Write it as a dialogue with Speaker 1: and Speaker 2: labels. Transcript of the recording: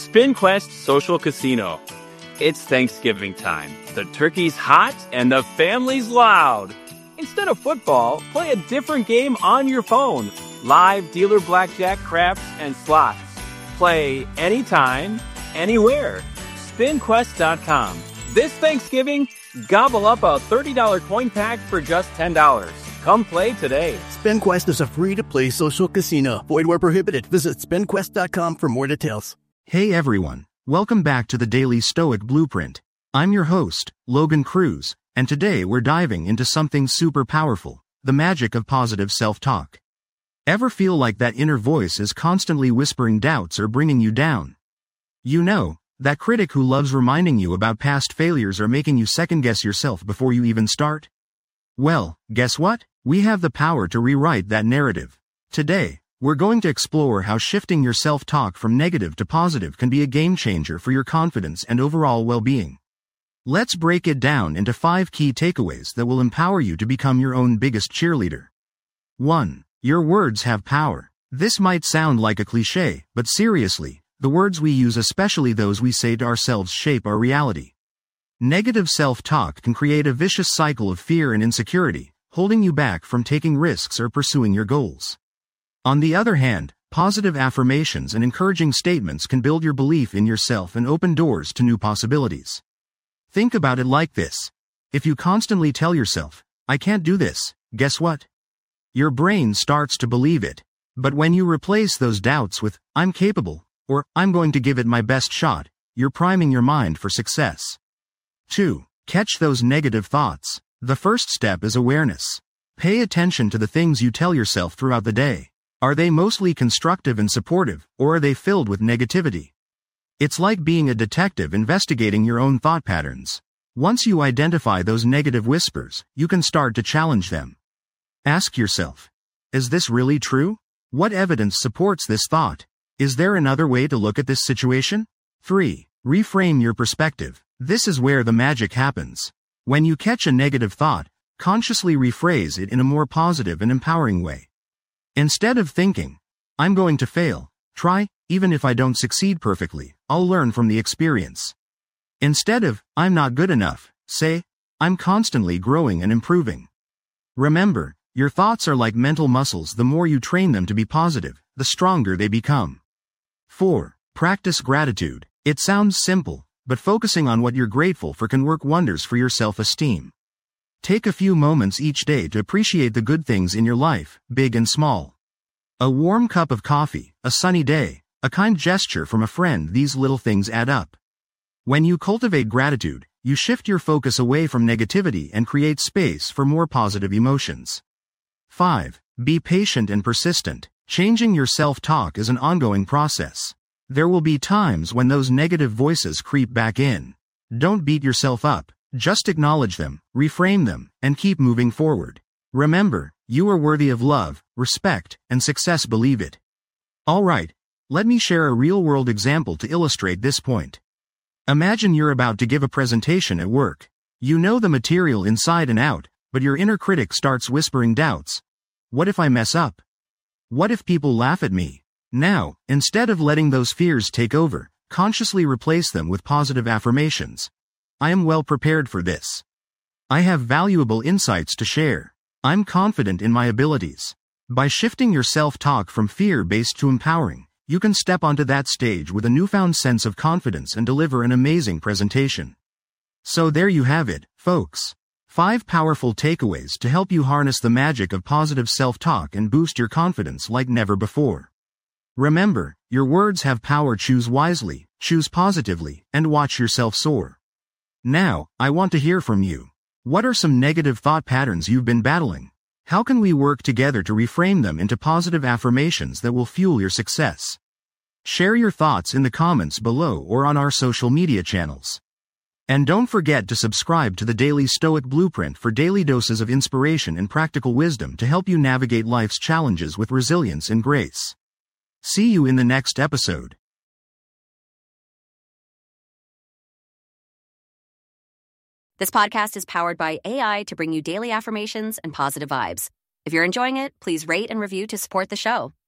Speaker 1: SpinQuest Social Casino. It's Thanksgiving time. The turkey's hot and the family's loud. Instead of football, play a different game on your phone. Live dealer blackjack, craps, and slots. Play anytime, anywhere. SpinQuest.com. This Thanksgiving, gobble up a $30 coin pack for just $10. Come play today.
Speaker 2: SpinQuest is a free-to-play social casino. Void where prohibited. Visit SpinQuest.com for more details.
Speaker 3: Hey everyone, welcome back to the Daily Stoic Blueprint. I'm your host, Logan Cruz, and today we're diving into something super powerful, the magic of positive self-talk. Ever feel like that inner voice is constantly whispering doubts or bringing you down? You know, that critic who loves reminding you about past failures or making you second-guess yourself before you even start? Well, guess what? We have the power to rewrite that narrative. Today, we're going to explore how shifting your self-talk from negative to positive can be a game-changer for your confidence and overall well-being. Let's break it down into 5 key takeaways that will empower you to become your own biggest cheerleader. 1. Your words have power. This might sound like a cliché, but seriously, the words we use, especially those we say to ourselves, shape our reality. Negative self-talk can create a vicious cycle of fear and insecurity, holding you back from taking risks or pursuing your goals. On the other hand, positive affirmations and encouraging statements can build your belief in yourself and open doors to new possibilities. Think about it like this. If you constantly tell yourself, I can't do this, guess what? Your brain starts to believe it. But when you replace those doubts with, I'm capable, or I'm going to give it my best shot, you're priming your mind for success. 2. Catch those negative thoughts. The first step is awareness. Pay attention to the things you tell yourself throughout the day. Are they mostly constructive and supportive, or are they filled with negativity? It's like being a detective investigating your own thought patterns. Once you identify those negative whispers, you can start to challenge them. Ask yourself, is this really true? What evidence supports this thought? Is there another way to look at this situation? 3. Reframe your perspective. This is where the magic happens. When you catch a negative thought, consciously rephrase it in a more positive and empowering way. Instead of thinking, I'm going to fail, try, even if I don't succeed perfectly, I'll learn from the experience. Instead of, I'm not good enough, say, I'm constantly growing and improving. Remember, your thoughts are like mental muscles. The more you train them to be positive, the stronger they become. 4. Practice gratitude. It sounds simple, but focusing on what you're grateful for can work wonders for your self-esteem. Take a few moments each day to appreciate the good things in your life, big and small. A warm cup of coffee, a sunny day, a kind gesture from a friend, these little things add up. When you cultivate gratitude, you shift your focus away from negativity and create space for more positive emotions. 5. Be patient and persistent. Changing your self-talk is an ongoing process. There will be times when those negative voices creep back in. Don't beat yourself up. Just acknowledge them, reframe them, and keep moving forward. Remember, you are worthy of love, respect, and success. Believe it. Alright, let me share a real-world example to illustrate this point. Imagine you're about to give a presentation at work. You know the material inside and out, but your inner critic starts whispering doubts. What if I mess up? What if people laugh at me? Now, instead of letting those fears take over, consciously replace them with positive affirmations. I am well prepared for this. I have valuable insights to share. I'm confident in my abilities. By shifting your self-talk from fear-based to empowering, you can step onto that stage with a newfound sense of confidence and deliver an amazing presentation. So there you have it, folks. 5 powerful takeaways to help you harness the magic of positive self-talk and boost your confidence like never before. Remember, your words have power. Choose wisely, choose positively, and watch yourself soar. Now, I want to hear from you. What are some negative thought patterns you've been battling? How can we work together to reframe them into positive affirmations that will fuel your success? Share your thoughts in the comments below or on our social media channels. And don't forget to subscribe to the Daily Stoic Blueprint for daily doses of inspiration and practical wisdom to help you navigate life's challenges with resilience and grace. See you in the next episode.
Speaker 4: This podcast is powered by AI to bring you daily affirmations and positive vibes. If you're enjoying it, please rate and review to support the show.